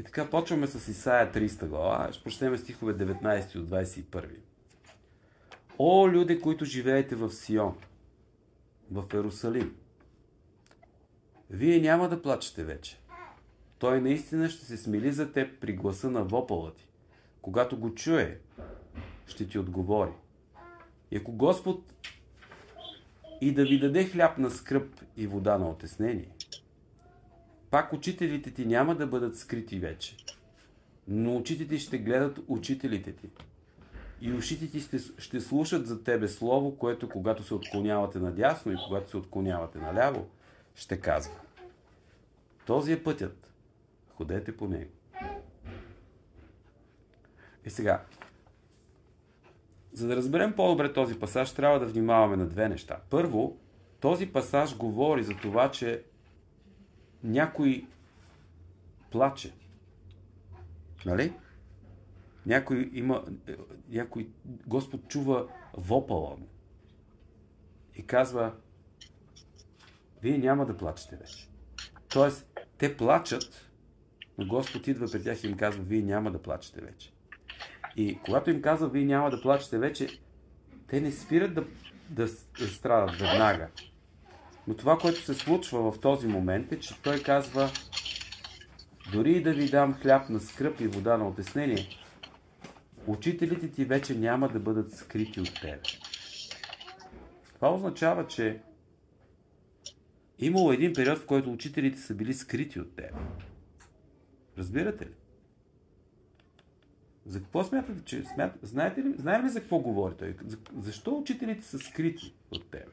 И така почваме с Исаия 30 глава. Ще прочетем стихове 19 от 21. О, люди, които живеете в Сион, в Ерусалим, вие няма да плачете вече. Той наистина ще се смили за теб при гласа на вопъла ти. Когато го чуе, ще ти отговори. И ако Господ и да ви даде хляб на скръб и вода на отеснение, пак учителите ти няма да бъдат скрити вече, но очите ти ще гледат учителите ти. И ушите ти ще слушат за тебе слово, което когато се отклонявате надясно и когато се отклонявате наляво, ще казва. Този е пътят. Ходете по него. И сега, за да разберем по-добре този пасаж, трябва да внимаваме на две неща. Първо, този пасаж говори за това, че някой плаче. Нали? Някой Господ чува вопъла му и казва, вие няма да плачете вече. Тоест, те плачат, но Господ идва при тях и им казва, вие няма да плачете вече. И когато им казва, вие няма да плачете вече, те не спират да страдат веднага. Но това, което се случва в този момент е, че той казва, дори и да ви дам хляб на скръб и вода на отеснение, учителите ти вече няма да бъдат скрити от тебе. Това означава, че имало един период, в който учителите са били скрити от тебе. Разбирате ли? За какво смятате, че... Знаете ли за какво говори той? Защо учителите са скрити от тебе?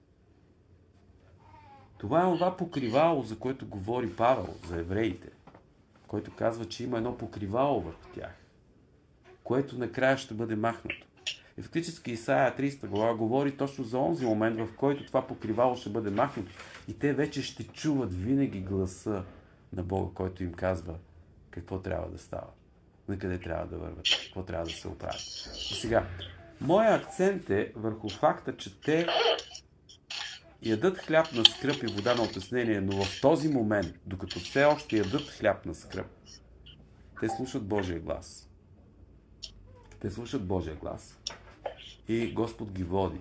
Това е това покривало, за което говори Павел, за евреите, който казва, че има едно покривало върху тях, което накрая ще бъде махнато. И фактически Исаия 30 глава говори точно за онзи момент, в който това покривало ще бъде махнато и те вече ще чуват винаги гласа на Бога, който им казва какво трябва да става, на къде трябва да върват, какво трябва да се оправи. И сега, моят акцент е върху факта, че те ядат хляб на скръб и вода на отеснение, но в този момент, докато все още ядат хляб на скръб, те слушат Божия глас. Те слушат Божия глас и Господ ги води.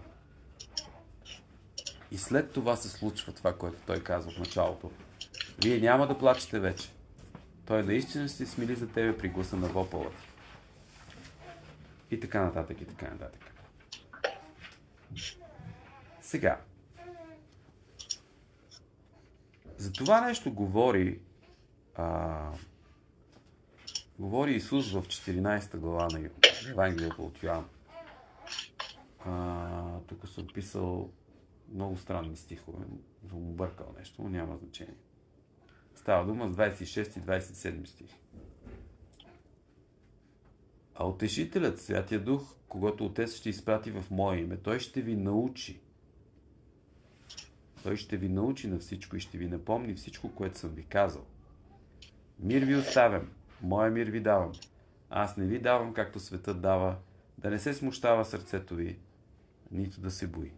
И след това се случва това, което той казва в началото. Вие няма да плачете вече. Той наистина ще се смили за тебе при гласа на вопъла ти. И така нататък, и така нататък. Сега, за това нещо говори Исус в 14 глава на Евангелието от Йоан. Тук съм писал много странни стихове, съм объркал нещо, но няма значение. Става дума с 26 и 27 стих. А Утешителят, Святия Дух, когато Отец ще изпрати в Мое име, Той ще ви научи. Той ще ви научи на всичко и ще ви напомни всичко, което съм ви казал. Мир ви оставям, моя мир ви давам. Аз не ви давам, както светът дава, да не се смущава сърцето ви, нито да се бои.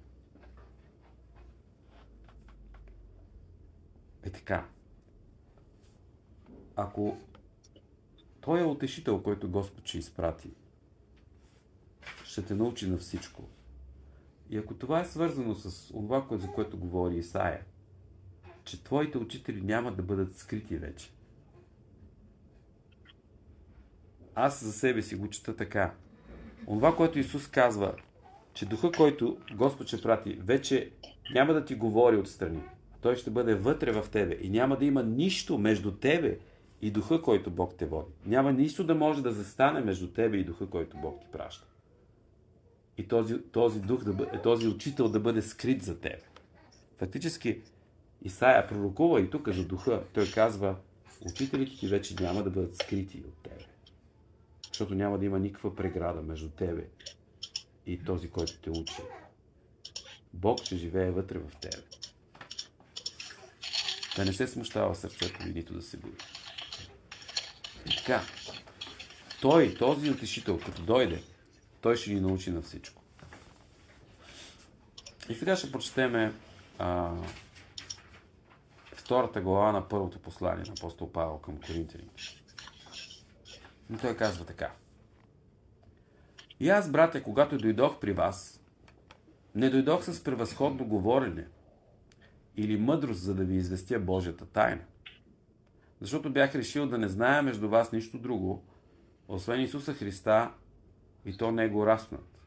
Е така. Ако Той е утешител, който Господ ще изпрати, ще те научи на всичко. И ако това е свързано с това, за което говори Исаия, че твоите учители няма да бъдат скрити вече. Аз за себе си го чета така. Онова, което Исус казва, че духа, който Господ ще прати, вече няма да ти говори отстрани. Той ще бъде вътре в тебе и няма да има нищо между тебе и духа, който Бог те води. Няма нищо да може да застане между тебе и духа, който Бог ти праща. И този учител да бъде скрит за тебе. Фактически Исаия пророкува и тук за духа. Той казва, учителите ти вече няма да бъдат скрити от тебе. Защото няма да има никаква преграда между тебе и този, който те учи. Бог ще живее вътре в тебе. Да не се смущава сърцето ви, нито да се бои. И така, този утешител, като дойде, той ще ни научи на всичко. И сега ще прочетеме втората глава на първото послание на апостол Павел към Коринтяните. Но той казва така. И аз, братя, когато дойдох при вас, не дойдох с превъзходно говорене или мъдрост, за да ви известя Божията тайна. Защото бях решил да не зная между вас нищо друго, освен Исуса Христа и то Него разпнат.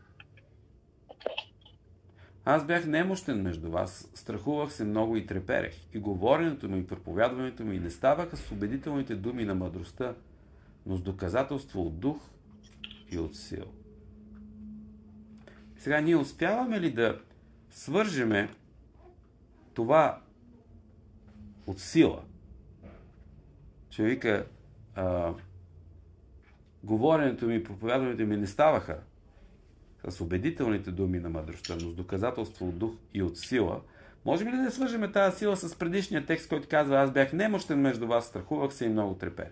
Аз бях немощен между вас, страхувах се много и треперех, и говоренето ми и проповядването ми не ставаха с убедителните думи на мъдростта, но с доказателство от дух и от сила. Сега ние успяваме ли да свържеме това от сила? Че вика, говоренето ми и проповядването ми не ставаха с убедителните думи на мъдростта, но с доказателство от дух и от сила. Можем ли да свържеме тази сила с предишния текст, който казва: аз бях немощен между вас, страхувах се и много треперех?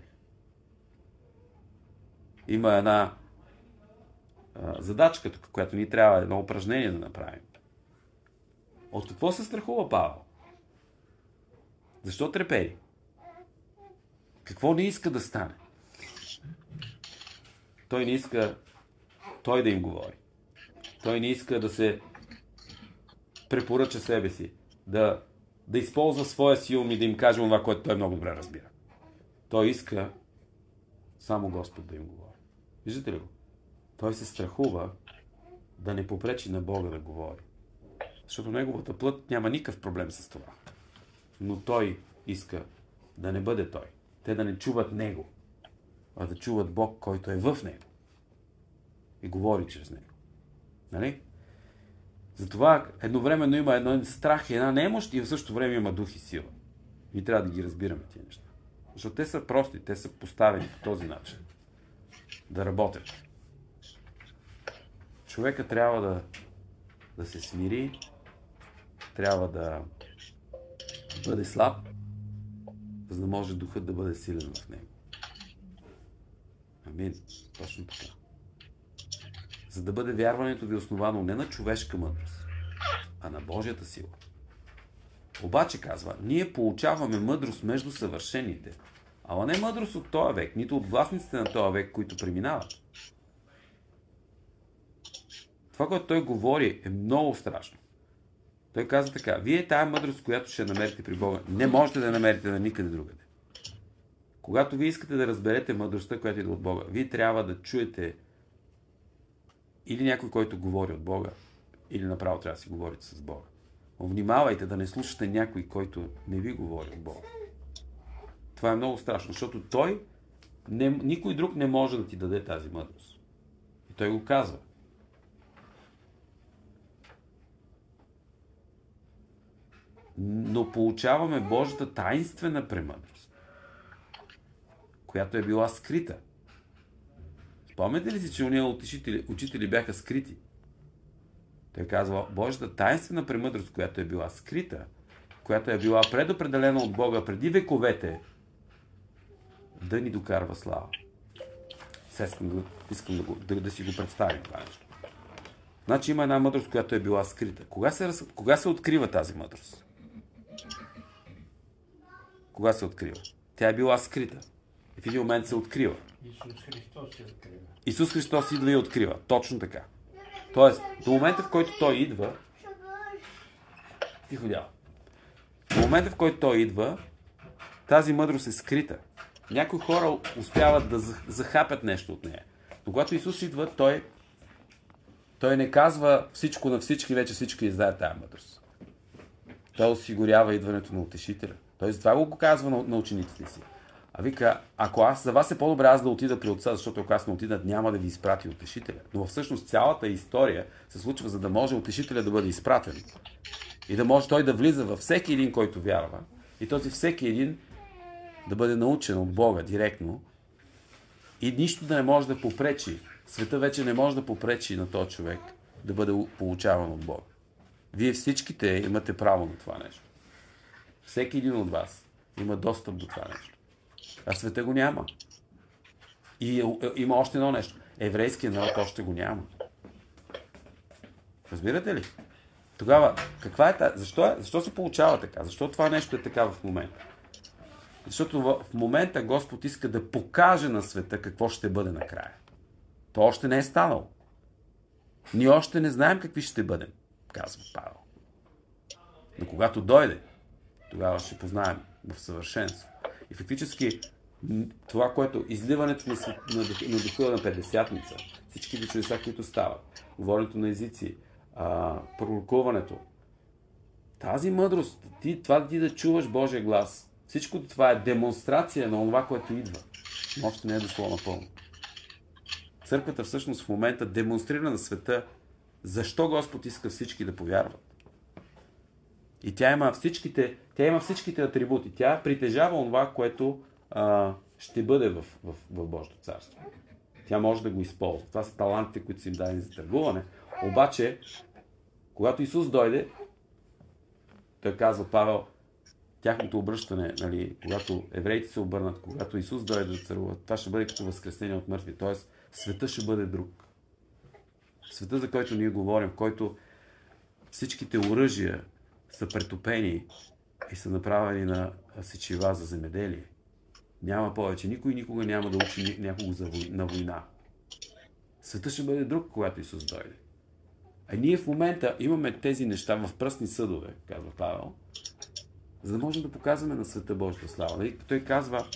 Има една задачка тук, която ни трябва едно упражнение да направим. От какво се страхува Павел? Защо трепери? Какво не иска да стане? Той не иска той да им говори. Той не иска да се препоръча себе си, да използва своя си ум и да им каже това, което той много добре разбира. Той иска само Господ да им говори. Виждате ли го? Той се страхува да не попречи на Бога да говори. Защото неговата плът няма никакъв проблем с това. Но той иска да не бъде той. Те да не чуват него, а да чуват Бог, който е в него. И говори чрез него. Нали? Затова едновременно има един страх и една немощ и в същото време има дух и сила. И трябва да ги разбираме тия неща. Защото те са прости, те са поставени по този начин. Да работят. Човека трябва да се смири, трябва да бъде слаб, за да може духът да бъде силен в него. Амин. Точно така. За да бъде вярването ви основано не на човешка мъдрост, а на Божията сила. Обаче, казва, ние получаваме мъдрост между съвършените, ама не мъдрост от този век, нито от властниците на този век, които преминават. Това, което той говори, е много страшно. Той каза така: вие тая мъдрост, която ще намерите при Бога, не можете да намерите на никъде другаде. Когато вие искате да разберете мъдростта, която идва от Бога, вие трябва да чуете или някой, който говори от Бога, или направо трябва да си говорите с Бога. Но внимавайте да не слушате някой, който не ви говори от Бога. Това е много страшно, защото никой друг не може да ти даде тази мъдрост. И той го казва. Но получаваме Божията таинствена премъдрост, която е била скрита. Спомняте ли си, че уния учители бяха скрити? Той казва: Божията таинствена премъдрост, която е била скрита, която е била предопределена от Бога преди вековете, да ни докарва слава. Сега искам да си го представим това нещо. Значи има една мъдрост, която е била скрита. Кога се открива тази мъдрост? Кога се открива? Тя е била скрита. И в един момент се открива. Исус Христос се открива. Исус Христос идва и открива. Точно така. Тоест, до момента, в който Той идва... Тихо дяло. До момента, в който Той идва, тази мъдрост е скрита. Някои хора успяват да захапят нещо от нея. Но когато Исус идва, Той не казва всичко на всички, вече всички издаят тази мъдрост. Той осигурява идването на утешителя. Тоест, това го казва на учениците си. А вика: ако за вас е по-добре аз да отида при Отца, защото ако аз не отида, няма да ви изпрати утешителя. Но всъщност цялата история се случва, за да може утешителя да бъде изпратен. И да може той да влиза във всеки един, който вярва. И този всеки един да бъде научен от Бога директно. И нищо да не може да попречи. Света вече не може да попречи на този човек да бъде получаван от Бога. Вие всичките имате право на това нещо. Всеки един от вас има достъп до това нещо. А света го няма. И има още едно нещо. Еврейският народ още го няма. Разбирате ли? Тогава, каква е тази? Защо се получава така? Защо това нещо е така в момента? Защото в момента Господ иска да покаже на света какво ще бъде накрая. То още не е станало. Ние още не знаем какви ще бъдем, казва Павел. Но когато дойде, тогава ще познаем в съвършенство. И фактически това, което изливането на духа на Петдесятница, всичките чудеса, които стават, говоренето на езици, пророкуването, тази мъдрост, ти да чуваш Божия глас, всичко това е демонстрация на това, което идва. Но още не е дошло напълно. Църквата всъщност в момента демонстрира на света защо Господ иска всички да повярват. И тя има всичките атрибути. Тя притежава това, което ще бъде в Божието царство. Тя може да го използва. Това са талантите, които са им дадени за търгуване. Обаче, когато Исус дойде, той казва Павел, тяхното обръщане, нали, когато евреите се обърнат, когато Исус дойде да царува, това ще бъде като възкресение от мъртви. Тоест, света ще бъде друг. Света, за който ние говорим, в който всичките оръжия са претопени и са направени на сечива за земеделие. Няма повече. Никой никога няма да учи някого на война. Света ще бъде друг, когато Исус дойде. А ние в момента имаме тези неща в пръстни съдове, казва Павел, за да можем да показваме на света Божията слава. Той казва,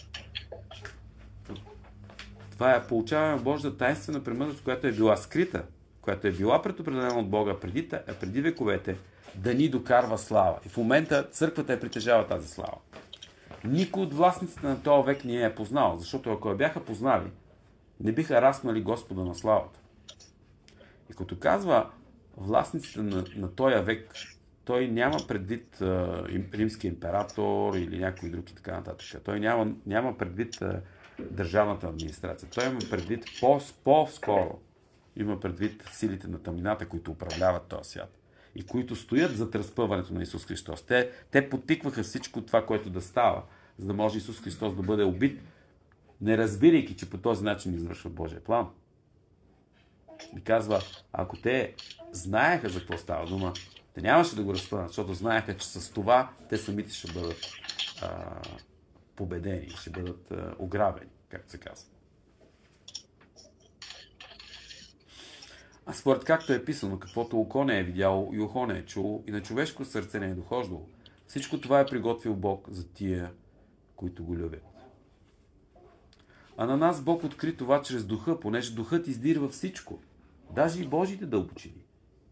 това е получаване на Божията тайнствена премъдрост, която е била скрита, която е била предопределена от Бога преди вековете, да ни докарва слава. И в момента църквата е притежава тази слава. Никой от властниците на този век не е познал, защото ако я бяха познали, не биха раснали Господа на славата. И като казва властниците на този век, той няма предвид римски император или някой друг и така нататък. Той няма предвид държавната администрация. Той има предвид по-скоро има предвид силите на тъмнината, които управляват този свят и които стоят зад разпъването на Исус Христос. Те потикваха всичко това, което да става, за да може Исус Христос да бъде убит, не разбирайки, че по този начин извършва Божия план. И казва, ако те знаеха за какво става дума, те нямаше да го разпънат, защото знаеха, че с това те самите ще бъдат победени, ще бъдат ограбени, както се казва. А според както е писано, каквото око не е видяло и ухо не е чуло и на човешко сърце не е дохождало, всичко това е приготвил Бог за тия, които го любят. А на нас Бог откри това чрез духа, понеже духът издирва всичко, даже и Божите дълбочини.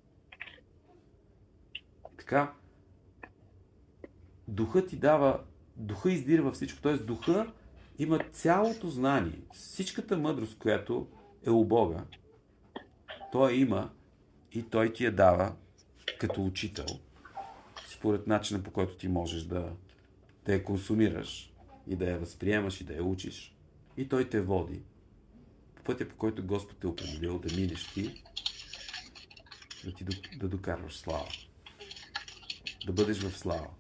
Така, духът издирва всичко, т.е. духа има цялото знание, всичката мъдрост, която е у Бога, той има и той ти я дава като учител, според начина, по който ти можеш да я консумираш и да я възприемаш и да я учиш. И той те води по пътя, по който Господ е определил да минеш ти, да докарваш слава. Да бъдеш в слава.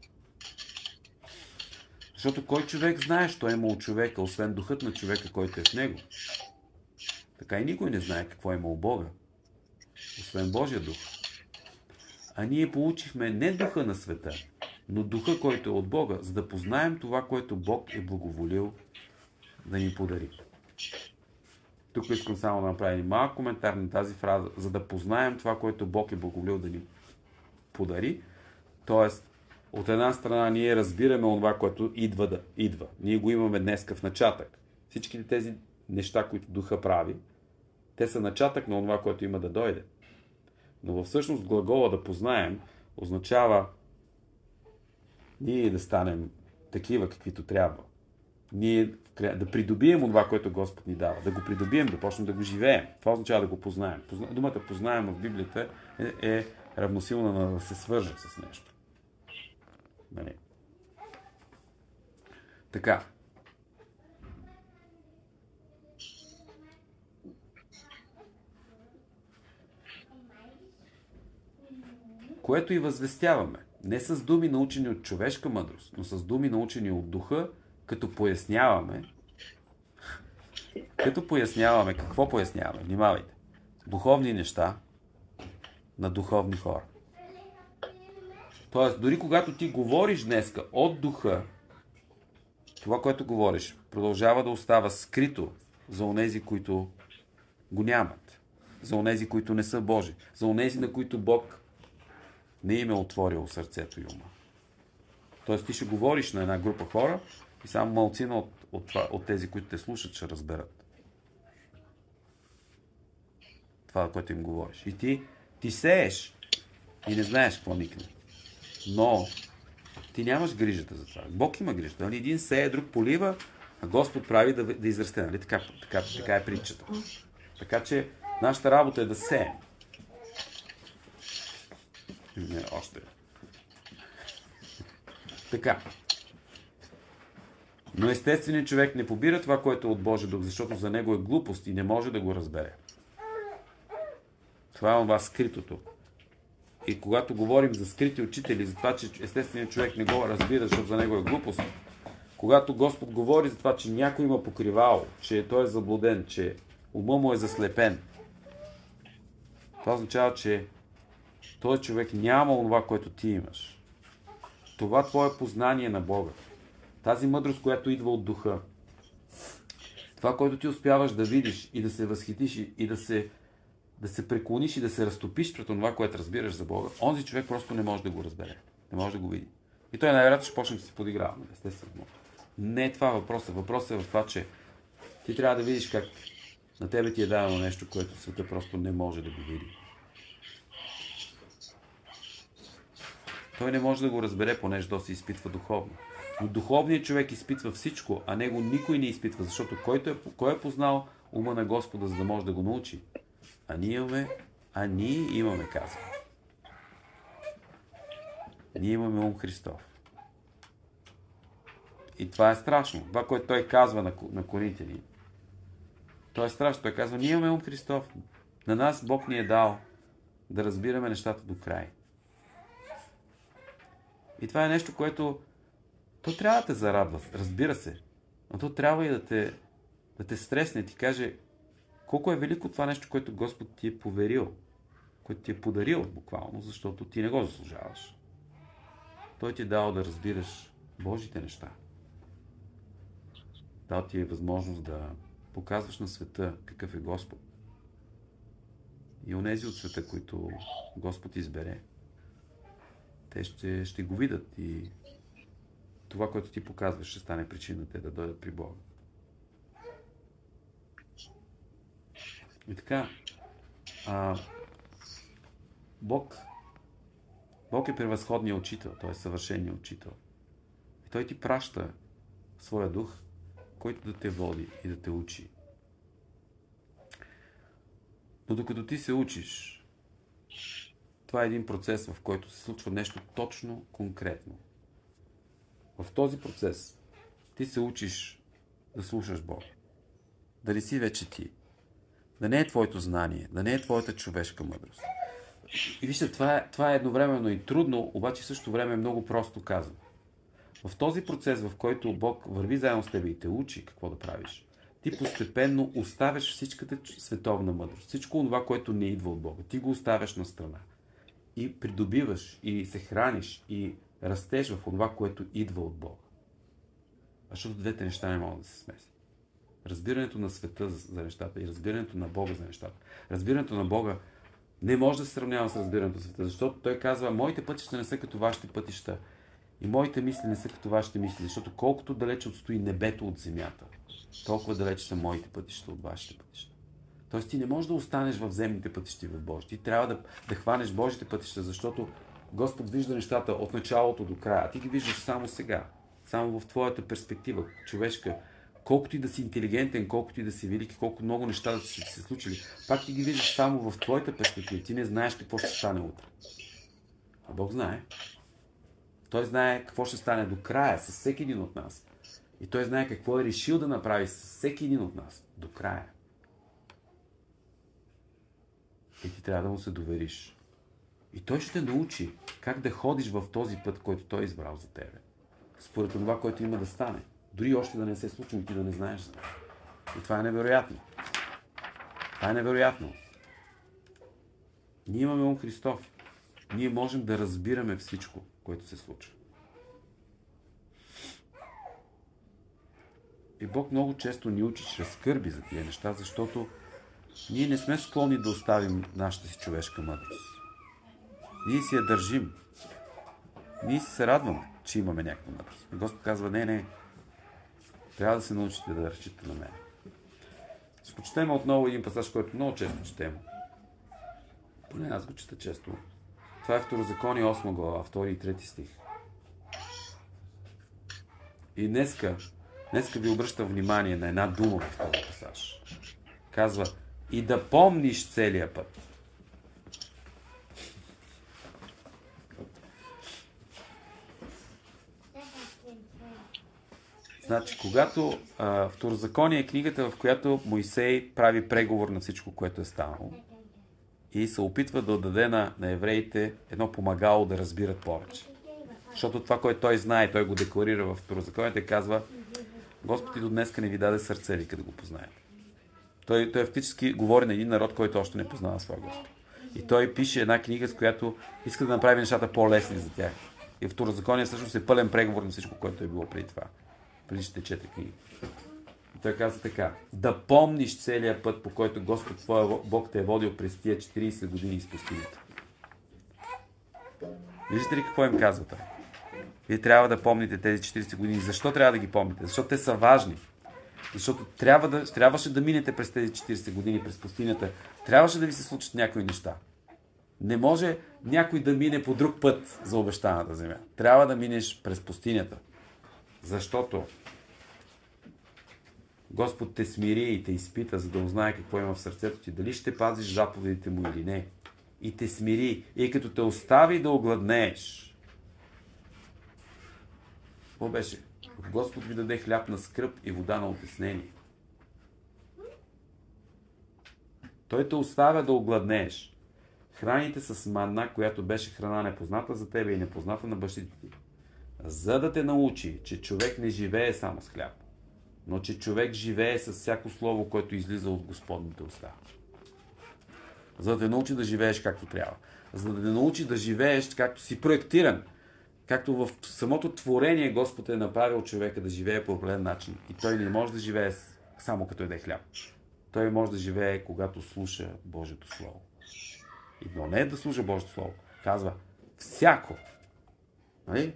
Защото кой човек знае, що е имал човека, освен духът на човека, който е в него? Така и никой не знае какво е имал Бога, освен Божия дух. А ние получихме не духа на света, но духа, който е от Бога, за да познаем това, което Бог е благоволил да ни подари. Тук искам само да направя малък коментар на тази фраза, за да познаем това, което Бог е благоволил да ни подари. Тоест, от една страна ние разбираме това, което идва. Ние го имаме днеска в начатък. Всичките тези неща, които духа прави, те са начатък на това, което има да дойде. Но всъщност глагола да познаем означава ние да станем такива, каквито трябва. Ние да придобием това, което Господ ни дава. Да го придобием, да почнем да го живеем. Това означава да го познаем. Думата познаем в Библията е равносилна на да се свържем с нещо. Нали? Така. Което и възвестяваме. Не с думи научени от човешка мъдрост, но с думи научени от духа, като поясняваме. Какво поясняваме? Внимавайте. Духовни неща на духовни хора. Тоест, дори когато ти говориш днеска от духа, това, което говориш, продължава да остава скрито за онези, които го нямат. За онези, които не са Божи. За онези, на които Бог не им е отворил сърцето и ума. Тоест ти ще говориш на една група хора и само малцина от тези, които те слушат, ще разберат това, което им говориш. И ти сееш и не знаеш какво никне. Но ти нямаш грижата за това. Бог има грижата. Нали? Един сее, друг полива, а Господ прави да израсте. Нали? Така е притчата. Така че нашата работа е да сеем. Не, още. Така. Но естественият човек не побира това, което е от Божия дух, защото за него е глупост и не може да го разбере. Това е това скритото. И когато говорим за скрити учители, за това, че естественият човек не го разбира, защото за него е глупост, когато Господ говори за това, че някой има покривало, че той е заблуден, че ума му е заслепен, това означава, че този човек няма онова, което ти имаш. Това твое познание на Бога, тази мъдрост, която идва от духа, това, което ти успяваш да видиш и да се възхитиш и да се преклониш и да се разтопиш пред това, което разбираш за Бога, онзи човек просто не може да го разбере. Не може да го види. И той най-вероятно ще почне да се подиграва. Естествено. Не е това въпросът. Въпросът е в това, че ти трябва да видиш как на тебе ти е дадено нещо, което света просто не може да го види. Той не може да го разбере, понеже то се изпитва духовно. Но духовният човек изпитва всичко, а него никой не изпитва, защото кой е познал ума на Господа, за да може да го научи? А ние имаме, казва. Ние имаме ум Христов. И това е страшно. Това, което той казва на коринтяни. То е страшно. Той казва, ние имаме ум Христов. На нас Бог ни е дал да разбираме нещата до край. И това е нещо, което то трябва да те зарадва, разбира се. Но то трябва и да те стресне, ти каже колко е велико това нещо, което Господ ти е поверил, което ти е подарил буквално, защото ти не го заслужаваш. Той ти е дал да разбираш Божите неща. Дал ти е възможност да показваш на света какъв е Господ. И онези от света, които Господ избере, те ще го видят и това, което ти показваш, ще стане причина те да дойдат при Бога. И така, Бог е превъзходният учител, той е съвършеният учител. И той ти праща своя дух, който да те води и да те учи. Но докато ти се учиш, това е един процес, в който се случва нещо точно конкретно. В този процес ти се учиш да слушаш Бога. Да не си вече ти. Да не е твоето знание, да не е твоята човешка мъдрост. И вижте, това е едновременно и трудно, обаче също време е много просто казано. В този процес, в който Бог върви заедно с тебе и те учи какво да правиш, ти постепенно оставяш всичката световна мъдрост, всичко това, което не идва от Бога. Ти го оставяш на страна. И придобиваш, и се храниш, и растеш в това, което идва от Бога. Защото двете неща не могат да се смесят. Разбирането на света за нещата и разбирането на Бога за нещата. Разбирането на Бога не може да се сравнява с разбирането на света, защото той казва, моите пътища не са като вашите пътища и моите мисли не са като вашите мисли, защото колкото далече отстои небето от земята, толкова далече са моите пътища от вашите пътища. Тоест ти не можеш да останеш в земните пътища и в Божите. Ти трябва да хванеш Божите пътища, защото Господ вижда нещата от началото до края. А ти ги виждаш само сега. Само в твоята перспектива, човешка. Колкото и да си интелигентен, колкото и да си велик, колко много неща да са се случили, пак ти ги виждаш само в твоята перспектива. Ти не знаеш какво ще стане утре. А Бог знае. Той знае какво ще стане до края с всеки един от нас. И той знае какво е решил да направи с всеки един от нас до края. И ти трябва да му се довериш. И той ще те научи как да ходиш в този път, който той е избрал за тебе. Според това, което има да стане. Дори още да не се случи, ти да не знаеш за това. И това е невероятно. Това е невероятно. Ние имаме ум Христов. Ние можем да разбираме всичко, което се случва. И Бог много често ни учи чрез скърби за тия неща, защото ние не сме склонни да оставим нашата си човешка мъдрост. Ние си я държим. Ние се радваме, че имаме някаква мъдрост. И Господ казва, не, трябва да се научите да разчитате на мен. Ще почетем отново един пасаж, който много често четем. Поне аз го чета често. Това е Второзаконие 8 глава, 2 и 3 стих. И днеска ви обръщам внимание на една дума в този пасаж. Казва, и да помниш целия път. Значи, когато Второзаконие е книгата, в която Мойсей прави преговор на всичко, което е станало и се опитва да даде на евреите едно помагало да разбират повече. Защото това, което той знае, той го декларира в Второзаконието и казва, Господ и до днеска не ви даде сърце, вика да го познаете. Той фактически говори на един народ, който още не познава своя Господ. И той пише една книга, с която иска да направи нещата по-лесни за тях. И Второзаконие всъщност е пълен преговор на всичко, което е било преди това. Предишните 4 книги. И той казва така, да помниш целия път, по който Господ твоя Бог те е водил през тия 40 години из пустинята. Виждате ли какво им казва той? Вие трябва да помните тези 40 години. Защо трябва да ги помните? Защото те са важни. Защото трябваше да минете през тези 40 години през пустинята. Трябваше да ви се случат някои неща. Не може някой да мине по друг път за обещаната земя. Трябва да минеш през пустинята. Защото Господ те смири и те изпита, за да узнае какво има в сърцето ти. Дали ще пазиш заповедите му или не. И те смири. И като те остави да огладнееш. Какво беше? Господ ви даде хляб на скръб и вода на утеснение. Той те оставя да огладнееш. Храните с манна, която беше храна непозната за тебе и непозната на бащите ти. За да те научи, че човек не живее само с хляб, но че човек живее с всяко слово, което излиза от Господните уста. За да те научи да живееш както трябва. За да те научи да живееш както си проектиран. Както в самото творение Господ е направил човека да живее по определен начин. И той не може да живее само като яде хляб. Той може да живее, когато слуша Божието Слово. Но не да слуша Божието Слово. Казва всяко. Нали?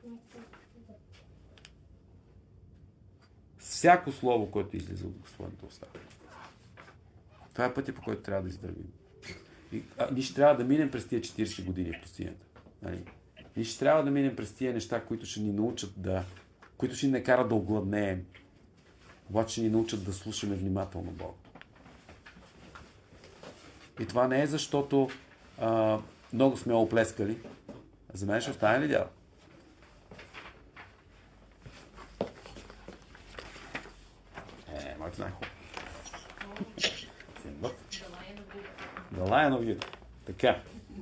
Всяко слово, което излиза от Господната уста. Това е пътя, по който трябва да издървим. Ние ще трябва да минем през тия 40 години в пустинята. Нали? Ние ще трябва да минем през тия неща, които ще ни научат които ще ни накарат да огладнеем. Обаче ще ни научат да слушаме внимателно Бог. И това не е защото много сме оплескали. За мен ще остане ли дядо? Майко знае хубаво. The Lion of Judah. Така.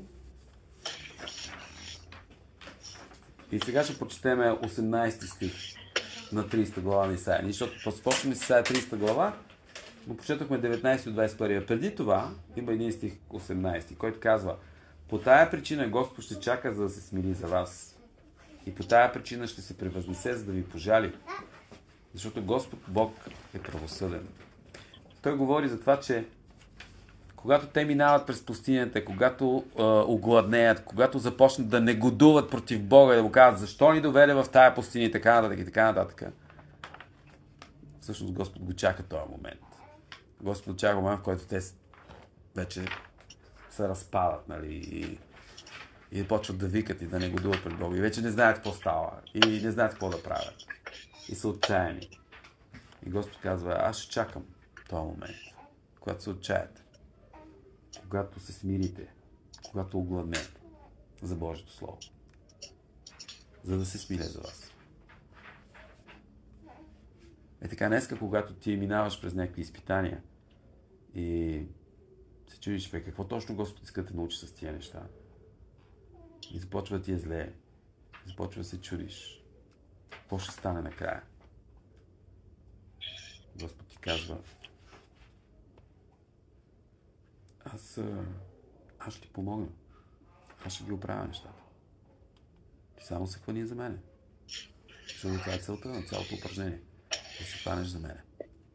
И сега ще прочетем 18 стих на 30 глава на Исаия. Защото почваме с Исаия 30 глава, но прочетохме 19 от 21. Преди това има един стих 18, който казва: по тая причина Господ ще чака, за да се смири за вас. И по тая причина ще се превъзнесе, за да ви пожали. Защото Господ Бог е правосъден. Той говори за това, че когато те минават през пустинята, когато огладнеят, когато започнат да негодуват против Бога и да му казват защо ни доведе в тая пустиня и така нататък и така нататък. Всъщност Господ го чака този момент. Господ чака момент, в който те вече се разпадат, нали, и почват да викат и да негодуват пред Бога. И вече не знаят какво става и не знаят какво да правят. И са отчаяни. И Господ казва: аз ще чакам този момент, когато се отчаяте, когато се смирите, когато огладнете за Божието Слово, за да се смиля за вас. Е така, днеска, когато ти минаваш през някакви изпитания и се чудиш, какво точно Господ иска да те научи с тия неща, и започва да ти е зле, започва да се чудиш какво ще стане накрая, Господ ти казва: аз ще ти помогна. Аз ще ги оправя нещата. Ти само се хвани за мене. Защото това е целта на цялото упражнение. да се хванеш за мене.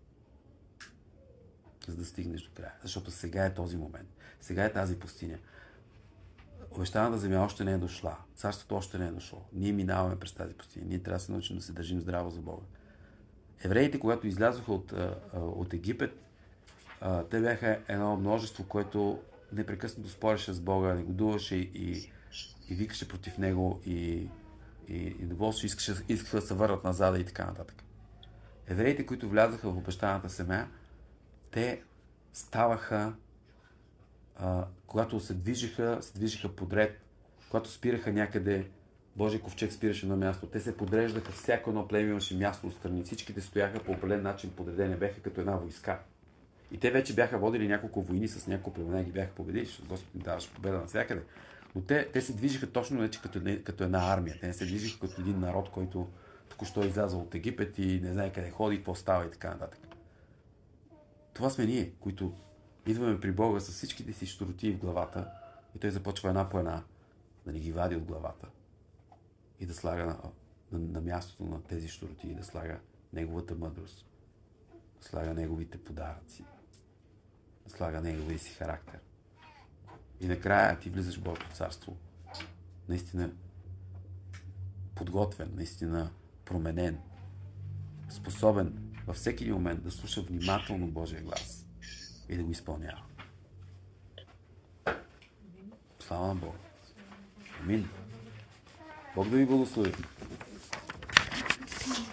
За да стигнеш до края. Защото сега е този момент. Сега е тази пустиня. Обещаната земя още не е дошла. Царството още не е дошло. Ние минаваме през тази пустиня. Ние трябва да се научим да се държим здраво за Бога. Евреите, когато излязоха от Египет, те бяха едно множество, което непрекъснато спореше с Бога, негодуваше и викаше против него и доволство искаха да се върнат назад и така нататък. Евреите, които влязаха в обещаната земя, те ставаха, когато се движиха подред, когато спираха някъде, Божия ковчег спираше на място, те се подреждаха, всяко едно племе имаше място отстрани, всичките стояха по определен начин подредени, бяха като една войска. И те вече бяха водили няколко войни с няколко племена и ги бяха победили, защото Господ им даваше победа навсякъде. Но те се движиха точно вече като една армия. Те не се движиха като един народ, който току-що излязъл от Египет и не знае къде ходи, какво става и така нататък. Това сме ние, които идваме при Бога с всичките си щуротии в главата и Той започва една по една да ни ги вади от главата и да слага на мястото на тези щуротии, да слага Неговата мъдрост, да слага Неговите подаръци, да слага Неговия си характер. И накрая ти влизаш в Божието царство наистина подготвен, наистина променен, способен във всеки един момент да слуша внимателно Божия глас и да го изпълнява. Слава на Бога! Амин! Бог да ви благослови!